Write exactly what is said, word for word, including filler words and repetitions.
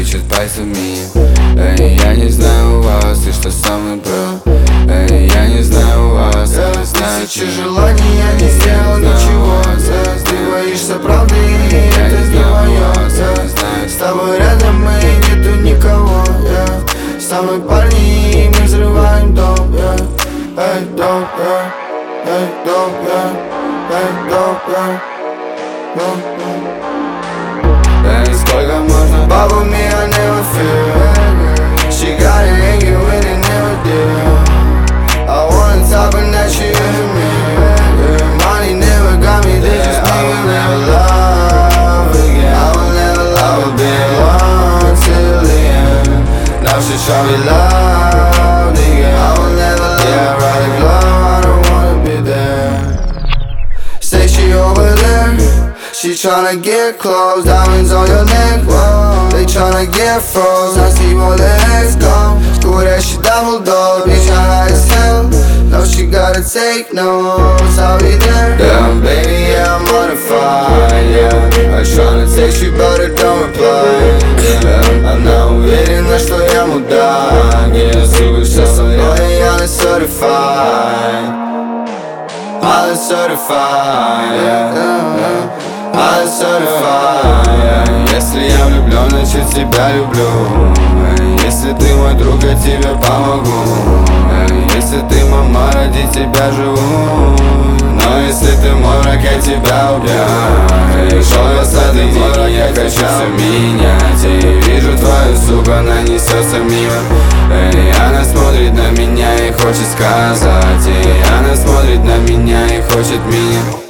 хочет пальцем меня. Эй, я не знаю у вас, ты что со мной, бро? Эй, я не знаю у вас, а вы знаете. Тысячи желаний, я не сделал ничего. Ты боишься правды, и это не мое. С тобой рядом мы, нету никого. С тобой парни, и мы взрываем дом. Эй, дом, эй, дом, эй, дом, Эй, сколько можно? Bubble me, I never feel. She got it, ain't get with it, never did. I wanna talk, but now she into me. Yeah, money never got me, they just I make will me never love again. I will never love again. One till the end. Now she try me love again. I will never love right love, I don't wanna be there. Say she over there. She tryna get close, diamonds on your neck, whoa. They tryna get froze, I see all the heads go. Screw that shit double dog, bitch I high as hell. No, she gotta take notes, I'll be there. Damn, baby, yeah, I'm on the fire, yeah. I tryna text you, but I don't reply, yeah. Она уверена, что я мудак, yeah. Сука, что со мной, я не certified. I'm certified, yeah. I'm certified, yeah. Если я влюблен, значит тебя люблю. Если ты мой друг, я тебе помогу. Если ты мама, ради тебя живу. Но если ты мой враг, я тебя убью. Шел я с этой дни, я хочу все менять. И вижу твою суку, она несется мимо. И она смотрит на меня и хочет сказать. И она смотрит на меня и хочет меня.